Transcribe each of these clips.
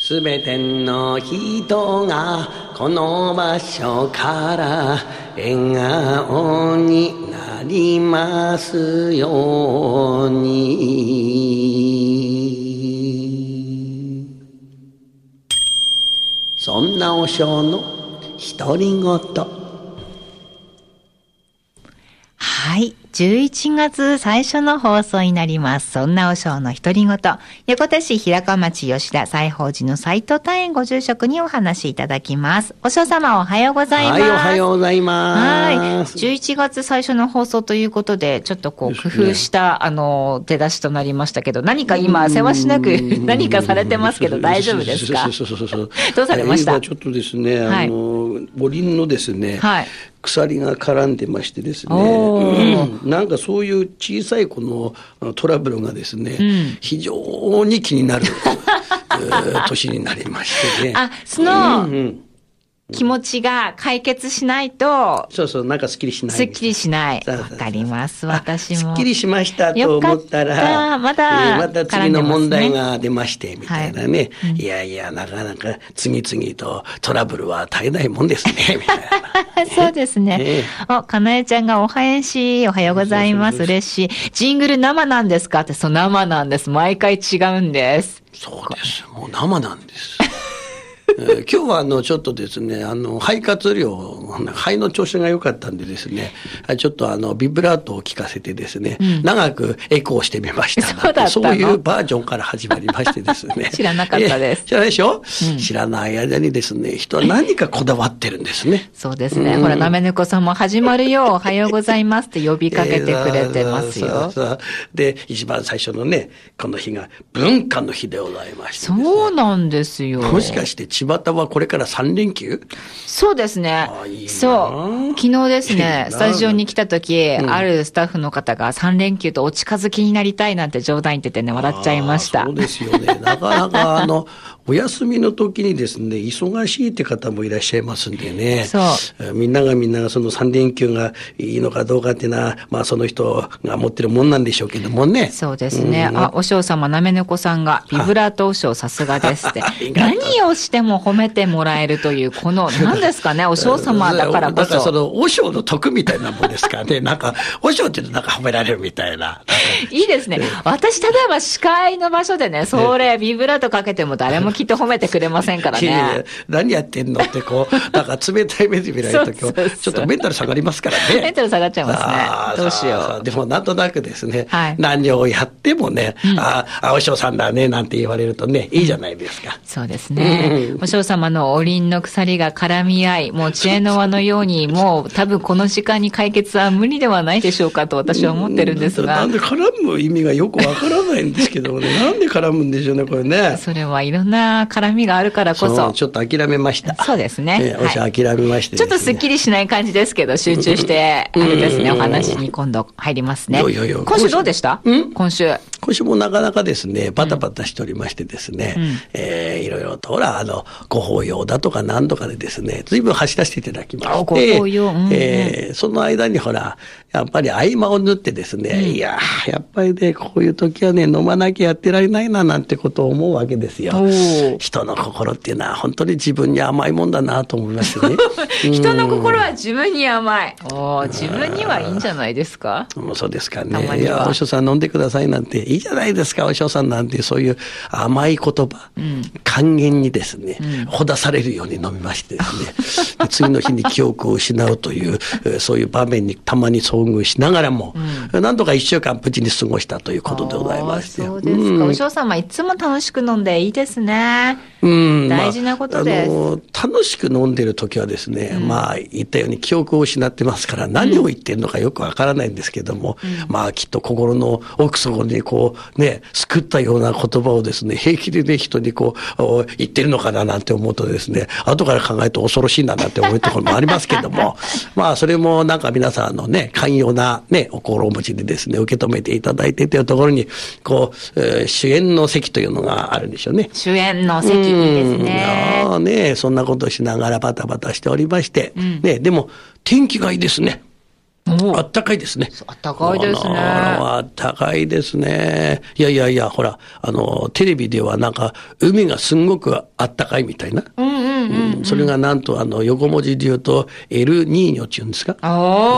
すべての人がこの場所から笑顔になりますように。そんな和尚の独り言。 はい。11月最初の放送になります。そんな和尚の独り言。横手市平川町吉田西宝寺の斉藤大円ご住職にお話しいただきます。和尚様おはようございます。 はい、おはようございます。 はい。11月最初の放送ということで、ちょっとこう工夫した、出だしとなりましたけど、何か今、せわしなく何かされてますけど大丈夫ですか？どうされました？ 今ちょっとですね、おりんのですね、 はい。 鎖が絡んでましてですね、なんかそういう小さいこのトラブルがですね、非常に気になる年になりましてね。 あ、その、気持ちが解決しないと、 そうそう、なんかすっきりしない。 すっきりしない。わかります。私も。 すっきりしましたと思ったら、 また次の問題が出まして、みたいなね。いやいや、なかなか次々とトラブルは絶えないもんですね、みたいな。 そうですね。かなえちゃんがお返し、おはようございます。嬉しい。ジングル生なんですかって、そう、生なんです。毎回違うんです。 そうです。もう生なんです。今日はちょっとですね、肺活量、肺の調子が良かったんでですね、ちょっとビブラートを聞かせてですね、長くエコーしてみました。そういうバージョンから始まりましてですね。 知らなかったです。 知らないでしょ？知らない間にですね、人は何かこだわってるんですね。 そうですね。ほら、なめぬこさんも始まるよ、おはようございますって呼びかけてくれてますよ。 で、一番最初のね、この日が文化の日でございまして。 そうなんですよ。 もしかして千葉はこれから3連休？ そうですね。そう。昨日ですね、スタジオに来た時、あるスタッフの方が3連休とお近づきになりたいなんて冗談言っててね、笑っちゃいました。 そうですよね。なかなかお休みの時にですね、忙しいって方もいらっしゃいますんでね。 そう。 みんながその3連休がいいのかどうかっていうのは、まあその人が持ってるもんなんでしょうけどもね。 そうですね。お嬢様、なめぬこさんが、ビブラートお嬢さすがですって。何をしても褒めてもらえるという、この、何ですかね、お嬢様だからこそ。 だからお嬢の得みたいなもんですからね。なんか、お嬢って言うとなんか褒められるみたいな。 いいですね。私、例えば司会の場所でね、それ、ビブラートかけても誰もきっと褒めてくれませんからね。 何やってんのってなんか冷たい目で見られるときは、ちょっとメンタル下がりますからね。 メンタル下がっちゃいますね。どうしよう。 でもなんとなくですね、何をやってもね、お嬢さんだね、なんて言われるとね、いいじゃないですか。 そうですね。お嬢様のおりんの鎖が絡み合い、もう知恵の輪のように、もう多分この時間に解決は無理ではないでしょうかと私は思ってるんですが。 なんで絡む意味がよくわからないんですけどね。なんで絡むんでしょうね、これね。 それはいろんな絡みがあるからこそ。 ちょっと諦めました。 そうですね。 おしゃ諦めまして、 ちょっとスッキリしない感じですけど、集中して、あれですね、お話に今度入りますね。今週どうでした？今週もなかなかですね、バタバタしておりましてですね、いろいろとほら、ご法要だとか何とかでですね、随分走らせていただきまして、 ご法要、 その間にほら、やっぱり合間を縫ってですね、いややっぱりね、こういう時はね、飲まなきゃやってられないな、なんてことを思うわけですよ。人の心っていうのは本当に自分に甘いもんだなと思いましてね。 人の心は自分に甘い。自分にはいいんじゃないですか？ そうですかね。いや、お師匠さん飲んでくださいなんて、いいじゃないですか、お師匠さんなんて、そういう甘い言葉、還元にですね、ほだされるように飲みましてですね、次の日に記憶を失うという、そういう場面にたまに遭遇しながらも、なんとか1週間無事に過ごしたということでございまして。 そうですか。お師匠様いつも楽しく飲んでいいですね。大事なことです。 楽しく飲んでる時はですね、言ったように記憶を失ってますから、何を言ってるのかよくわからないんですけども、きっと心の奥底に救ったような言葉をですね、平気でね、人に言ってるのかななんて思うとですね、後から考えると恐ろしいななんて思うところもありますけども、それもなんか皆さんのね、寛容なね、お心持ちでですね、受け止めていただいてというところに、主演の席というのがあるんでしょうね。 主演の席いいですね。 そんなことをしながらバタバタしておりまして、でも天気がいいですね。 あったかいですね。 あったかいですね。 あったかいですね。いや、ほら、テレビではなんか、海がすんごくあったかいみたいな。それがなんと、横文字で言うと、エルニーニョって言うんですか。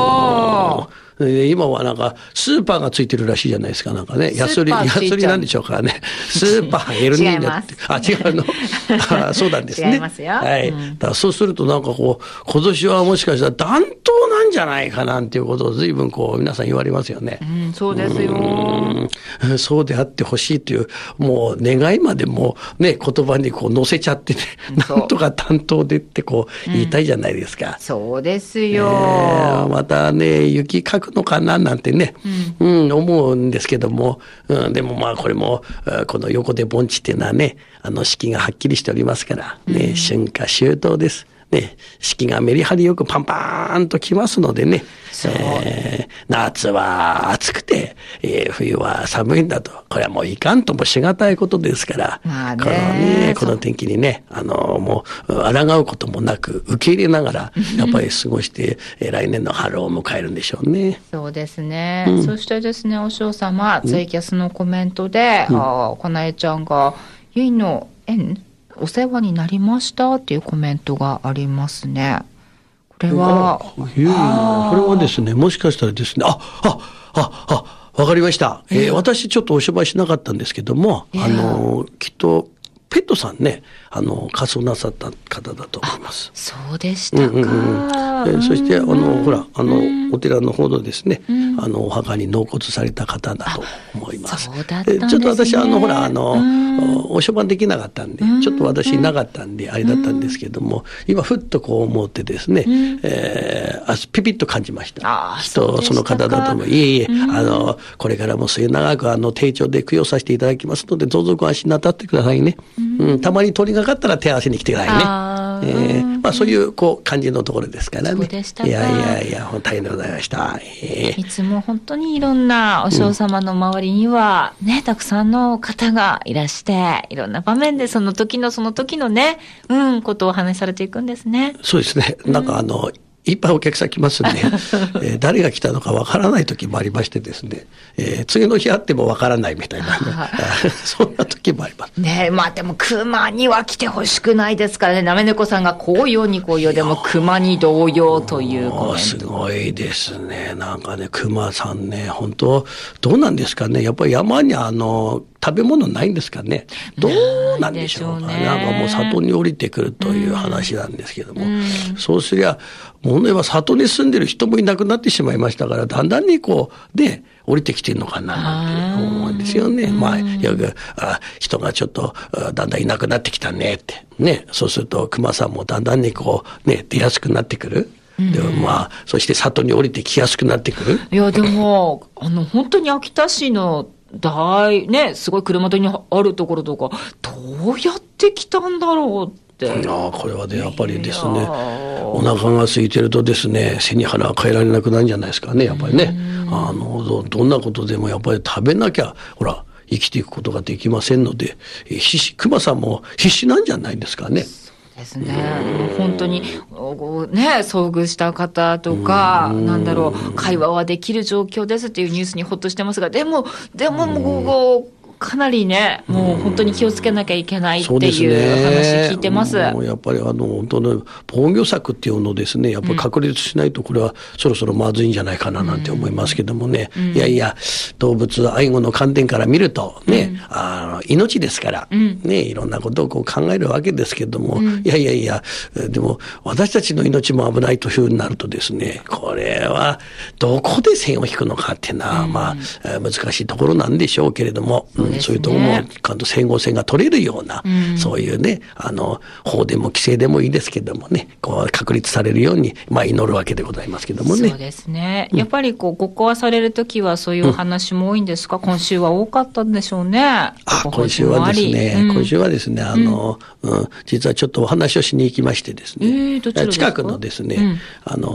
今はなんか、スーパーがついてるらしいじゃないですか。なんかね、ヤスリなんでしょうかね。スーパーエルニーニョって。違うの。そうなんですね。 違いますよ。 はい。だからそうするとなんかこう、今年はもしかしたら暖冬なんじゃないかなんていうことを随分こう、皆さん言われますよね。 そうですよ。 そうであってほしいという、もう願いまでもね、言葉にこう載せちゃってね、なんとか担当でってこう言いたいじゃないですか。 そうですよ。 またね、雪かくのかななんてね、思うんですけども、でもまあこれも、この横で盆地っていうのはね、四季がはっきりしておりますから、ね、春夏秋冬です。ね、四季がメリハリよくパンパーンときますのでね、夏は暑くて、冬は寒いんだと。これはもういかんともしがたいことですから、この天気にね、もう、抗うこともなく、受け入れながら、やっぱり過ごして、来年の春を迎えるんでしょうね。 そうですね。そしてですね、お嬢様、ツイキャスのコメントで、かなえちゃんが、ゆいの縁お世話になりましたっていうコメントがありますね。これは。 これはですね、もしかしたらですね、わかりました。私ちょっとお芝居しなかったんですけども、きっと、ペットさんね、仮装なさった方だと思います。 そうでしたか。 そして、ほら、お寺の方のですね、お墓に納骨された方だと思います。 そうだったんですね。 ちょっと私、ほら、お書版できなかったんで、ちょっと私いなかったんで、あれだったんですけども、今、ふっとこう思ってですね、ピピッと感じました。きっと、その方だと思う。いえ、これからも末永く、丁重で供養させていただきますので、どうぞご安心なさってくださいね。たまに通りがかったら手合わせに来てくださいね。まあそういう感じのところですからね。 そうでしたか。 いや、大変でございました。 いつも本当にいろんなお嬢様の周りにはね、たくさんの方がいらして、いろんな場面でその時のね、ことをお話しされていくんですね。 そうですね。なんかいっぱいお客さん来ますんで、誰が来たのかわからない時もありましてですね、次の日会ってもわからないみたいな、そんな時もあります。 ねえ、まあでも熊には来てほしくないですからね。なめ猫さんが紅葉に紅葉でも熊に同様というコメント。 すごいですね。なんかね、熊さんね、本当どうなんですかね。やっぱり山に食べ物ないんですかね。どうなんでしょうかね。なんかもう里に降りてくるという話なんですけども、そうすりゃ、問題は里に住んでる人もいなくなってしまいましたから、だんだんに降りてきてるのかななんて思うんですよね。まあ、よく、人がちょっと、だんだんいなくなってきたねって。ね。そうすると、熊さんもだんだんに出やすくなってくる。でもまあ、そして里に降りてきやすくなってくる。 いや、でも、本当に秋田市の、すごい車通りにあるところとか、どうやって来たんだろうって。 これはね、やっぱりですね、お腹が空いてるとですね、背に腹が変えられなくなるんじゃないですかね、やっぱりね。どんなことでもやっぱり食べなきゃ、ほら、生きていくことができませんので、熊さんも必死なんじゃないですかね。 ですね。本当に、遭遇した方とか、会話はできる状況ですっていうニュースにほっとしてますが、でも、かなりね、もう本当に気をつけなきゃいけないっていう話聞いてます。 やっぱり本当の防御策っていうのをですね、やっぱり確立しないとこれはそろそろまずいんじゃないかななんて思いますけどもね。いや、動物愛護の観点から見るとね、命ですから、ね、いろんなことを考えるわけですけども、いや、でも私たちの命も危ないというふうになるとですね、これはどこで線を引くのかっていうのは、まあ、難しいところなんでしょうけれども、そういうところも、整合性が取れるような、そういうね、法でも規制でもいいですけどもね、確立されるように、まあ、祈るわけでございますけどもね。 そうですね。やっぱりご講話されるときは、そういうお話も多いんですか？今週は多かったんでしょうね。 今週はですね、実はちょっとお話をしに行きましてですね、近くのですね、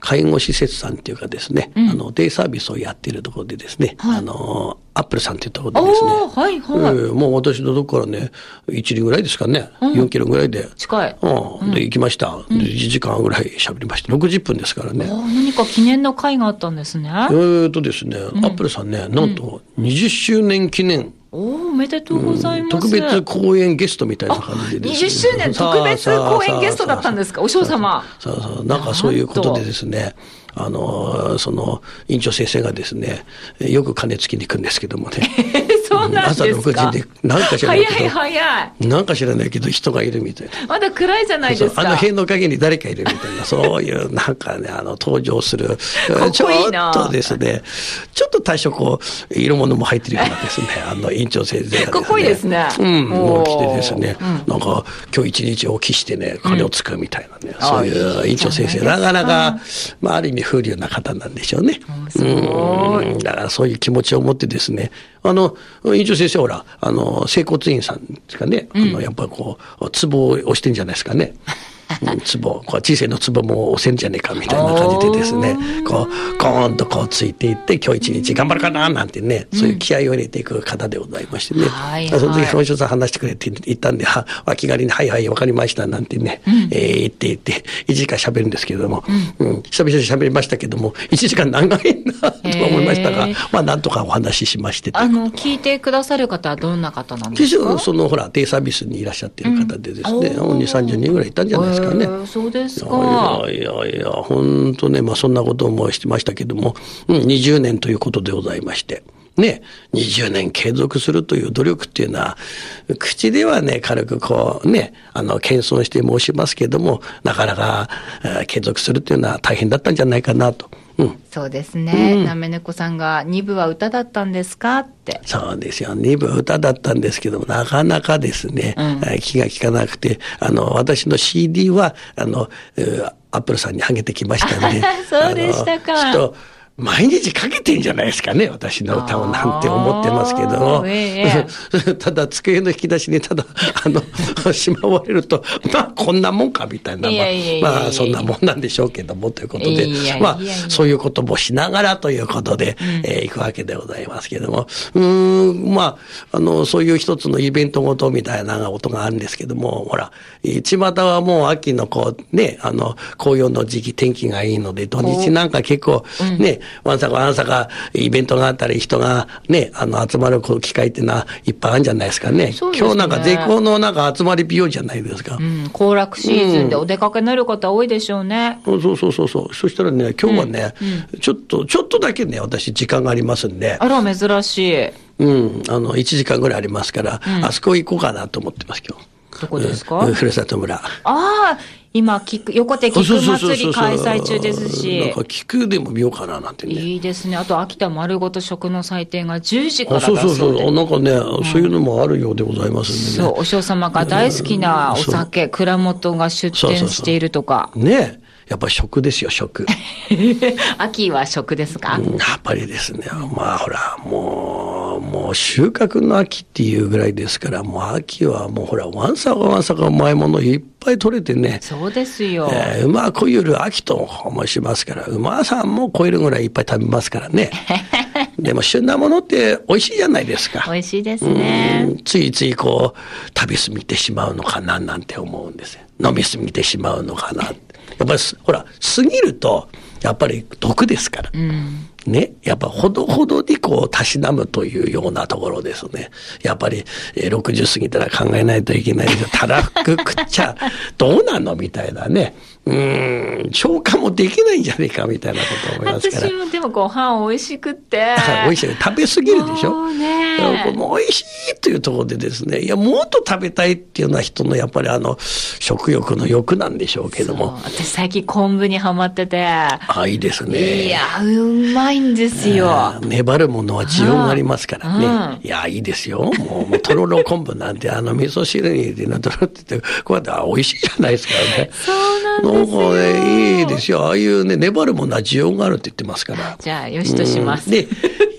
介護施設さんっていうかですね、デイサービスをやっているところでですね、アップルさんっていうところでですね、 はいはい、 もう私のとこからね、1里ぐらいですかね、4キロぐらいで。 近い。 で、行きました。で、1時間ぐらい喋りました。60分ですからね。 何か記念の会があったんですね。 ですね、アップルさんね、なんと20周年記念。 おめでとうございます。 特別公演ゲストみたいな感じでですね。 20周年特別公演ゲストだったんですか、お嬢様。 なんかそういうことでですね、その院長先生がですね、よく鐘つきに行くんですけどもね。 そうなんですか。 朝6時で、なんか知らないけど。 早い。 なんか知らないけど人がいるみたいな。 まだ暗いじゃないですか。 塀の陰に誰かいるみたいな、そういうなんかね、登場する。 かっこいいな。 ちょっとですね、ちょっと多少こう、色物も入ってるようなですね、院長先生がですね。 かっこいいですね。 もう来てですね、なんか今日一日を期してね、鐘をつくみたいなね、そういう院長先生、なかなか、まあある意味風流な方なんでしょうね。だからそういう気持ちを持ってですね、院長先生ほら、整骨院さんですかね、やっぱりこう、ツボを押してんじゃないですかね。ツボ、こう小さいのツボも押せんじゃねえかみたいな感じでですね、こう、コーンとこうついていって、今日一日頑張るかななんてね、そういう気合を入れていく方でございましてね。その時、本所さん話してくれって言ったんで、気軽に、はいはい、わかりましたなんてね、言って、1時間喋るんですけれども、久々に喋りましたけども、1時間長いなと思いましたが、まあ、なんとかお話ししまして。 聞いてくださる方はどんな方なんですか？ ほら、デイサービスにいらっしゃってる方でですね、2、30人ぐらいいたんじゃないですかね。 そうですか。 いや、本当ね、まあそんなこともしてましたけども、20年ということでございまして。ね、20年継続するという努力っていうのは、口ではね、軽くこうね、謙遜して申しますけども、なかなか継続するっていうのは大変だったんじゃないかなと。 そうですね。なめねこさんが2部は歌だったんですかって。 そうですよ。2部は歌だったんですけども、なかなかですね、気が利かなくて、私の CD は、アップルさんにあげてきましたんで。 そうでしたか。 ちょっと毎日かけてんじゃないですかね、私の歌をなんて思ってますけども。ただ、机の引き出しにただ、しまわれると、まあ、こんなもんか、みたいな。まあ、そんなもんなんでしょうけども、ということで、まあ、そういうこともしながらということで、行くわけでございますけども。まあ、そういう一つのイベントごとみたいなことがあるんですけども、ほら、巷はもう秋のこう、ね、紅葉の時期、天気がいいので、土日なんか結構、ね、わんさかイベントがあったり人がね、集まる機会っていうのはいっぱいあるんじゃないですかね。今日なんか絶好のなんか集まり日和じゃないですか。 行楽シーズンでお出かけになる方多いでしょうね。 そう。そしたらね、今日はね、ちょっとだけね、私時間がありますんで。 あら、珍しい。 1時間ぐらいありますから、あそこ行こうかなと思ってます、今日。 どこですか？ ふるさと村。 今、横手菊祭り開催中ですし。 なんか菊でも見ようかななんてね。 いいですね。あと、秋田丸ごと食の祭典が10時からだそうで。 そう。なんかね、そういうのもあるようでございますんでね。 そう、お嬢様が大好きなお酒、蔵元が出店しているとか。 ねえ。やっぱり食ですよ、食。 秋は食ですか？ やっぱりですね。まあほら、もう収穫の秋っていうぐらいですから、もう秋はもうほら、わんさかうまいものいっぱい取れてね。 そうですよ。 馬こゆる秋と申しますから、馬さんもこえるぐらいいっぱい食べますからね。でも旬なものって美味しいじゃないですか。 美味しいですね。 ついついこう、食べ過ぎてしまうのかななんて思うんですよ。飲み過ぎてしまうのかなって。やっぱりほら、過ぎると、やっぱり毒ですから。ね。やっぱほどほどにこう、たしなむというようなところですね。やっぱり、60過ぎたら考えないといけないですよ。たらふく食っちゃ、どうなのみたいなね。消化もできないんじゃねえかみたいなこと思いますから。 私もでもご飯美味しくって。 美味しい。食べ過ぎるでしょ。もう美味しいというところでですね、いや、もっと食べたいっていうのは人のやっぱり食欲の欲なんでしょうけども。 私最近昆布にハマってて。 いいですね。 いや、うまいんですよ。 粘るものは滋養がありますからね。いや、いいですよ。もうとろろ昆布なんて味噌汁に入れてとろって言って、こうやって美味しいじゃないですかね。 そうなんですよ。 なんかね、いいですよ。ああいうね、粘るものは需要があるって言ってますから。 じゃあ、よしとします。 で、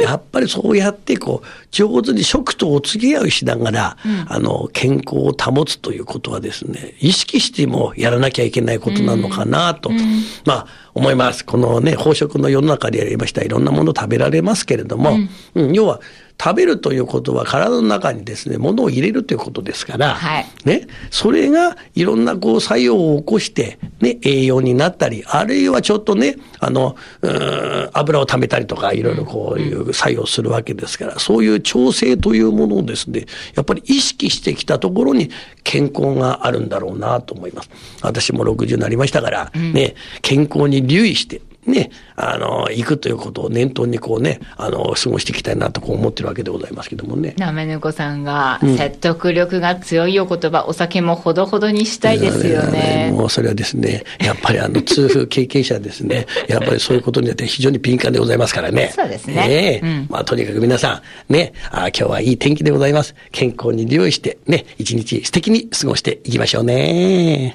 やっぱりそうやって上手に食とお付き合いをしながら、健康を保つということはですね、意識してもやらなきゃいけないことなのかなと、思います。このね、飽食の世の中でやりましたいろんなもの食べられますけれども、要は食べるということは体の中にですね、物を入れるということですから、ね、それがいろんな作用を起こして、ね、栄養になったり、あるいはちょっとね、油を溜めたりとか、いろいろこういう作用するわけですから、そういう調整というものをですね、やっぱり意識してきたところに健康があるんだろうなと思います。私も60になりましたから、ね、健康に留意して、ね、行くということを念頭に過ごしていきたいなと思ってるわけでございますけどもね。 なめぬこさんが説得力が強いお言葉、お酒もほどほどにしたいですよね。 もうそれはですね、やっぱり痛風経験者ですね、やっぱりそういうことによって非常に敏感でございますからね。 そうですね。 とにかく皆さん、ね、今日はいい天気でございます。健康に留意して、ね、一日素敵に過ごしていきましょうね。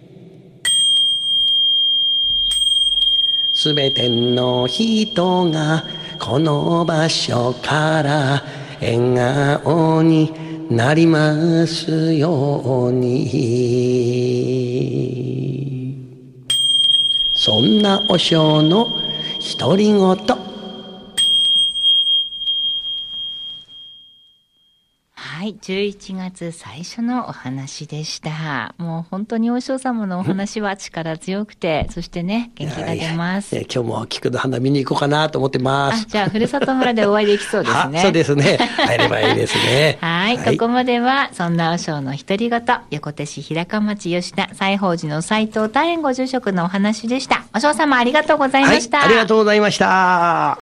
すべての人がこの場所から笑顔になりますように。そんな和尚の独り言。 はい、11月最初のお話でした。もう本当に和尚様のお話は力強くて、そしてね、元気が出ます。 今日も菊の花見に行こうかなと思ってます。 じゃあ、ふるさと村でお会いできそうですね。 そうですね。入ればいいですね。 はい、ここまでは、そんな和尚の独り言、横手市平川町吉田西宝寺の斉藤大円ご住職のお話でした。和尚様ありがとうございました。 ありがとうございました。